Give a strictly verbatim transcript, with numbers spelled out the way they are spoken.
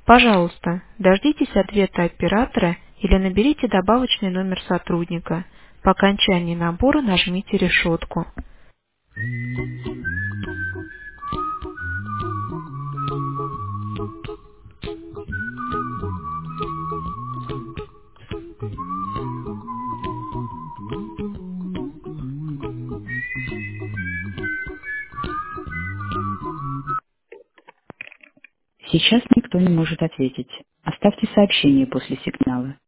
Пожалуйста, дождитесь ответа оператора или наберите добавочный номер сотрудника. По окончании набора нажмите решетку. Сейчас никто не может ответить. Оставьте сообщение после сигнала.